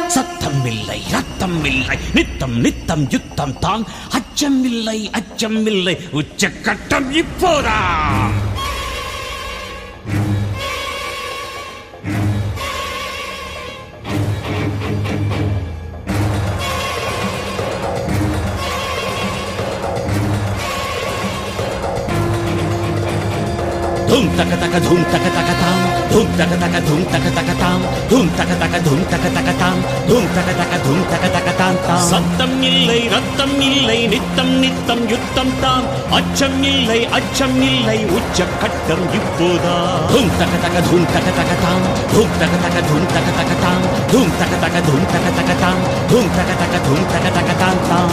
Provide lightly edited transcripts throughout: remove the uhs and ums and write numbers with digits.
சத்தம் இல்லை, ரத்தம் இல்லை, நித்தம் நித்தம் யுத்தம் தான். அச்சம் இல்லை, அச்சம் இல்லை, உச்சக்கட்டம் இப்போதா. धूम तक तक धूम तक तक ताम, धूम तक तक धूम तक तक ताम, धूम तक तक धूम तक तक ताम, धूम तक तक धूम तक तक ताम ताम. சத்தம் இல்லை, ரத்தம் இல்லை, நித்தம் நித்தம் யுத்தம் தான். அச்சம் இல்லை, அச்சம் இல்லை, உச்சக்கட்டம் இப்போதா. धूम तक तक धूम तक तक ताम, धूम तक तक धूम तक तक ताम, धूम तक तक धूम तक तक ताम, धूम तक तक धूम तक तक ताम ताम.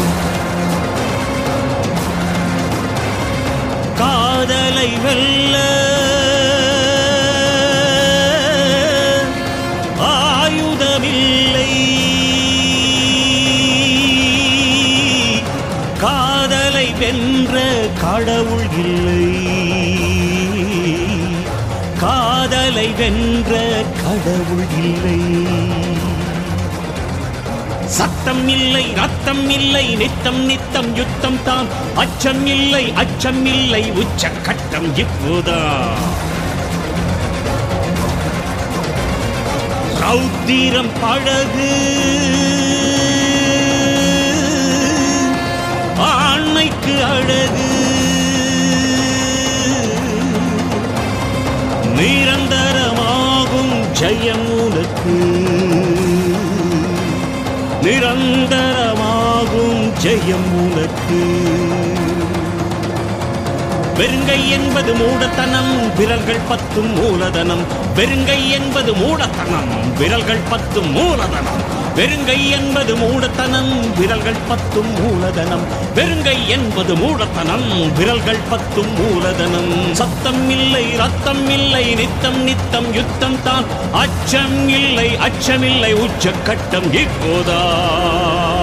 காதலை வெல்ல ஆயுதமில்லை, காதலை வென்ற கடவுள் இல்லை, காதலை வென்ற கடவுள் இல்லை. சத்தம் இல்லை, ரத்தம் இல்லை, நித்தம் நித்தம் யுத்தம் தான். அச்சம் இல்லை, அச்சம் இல்லை, உச்சக்கட்டம் இப்போதா. ரௌத்திரம் பழகு, ஆண்மைக்கு அழகு, நிரந்தரமாகும் ஜெயம் உனக்கு, நிரந்தரமாகும் ஜெயம் உனக்கு. வெறுங்கை என்பது மூடத்தனம், விரல்கள் 10 மூலதனம். வெறுங்கை என்பது மூடத்தனம், விரல்கள் 10 மூலதனம். வெறுங்கை என்பது மூடத்தனம், விரல்கள் 10 மூலதனம். வெறுங்கை என்பது மூடத்தனம், விரல்கள் 10 மூலதனம். சத்தம் இல்லை, ரத்தம் இல்லை, நித்தம் நித்தம் யுத்தம் தான். அச்சம் இல்லை, அச்சமில்லை, உச்சக்கட்டம் இப்போதா.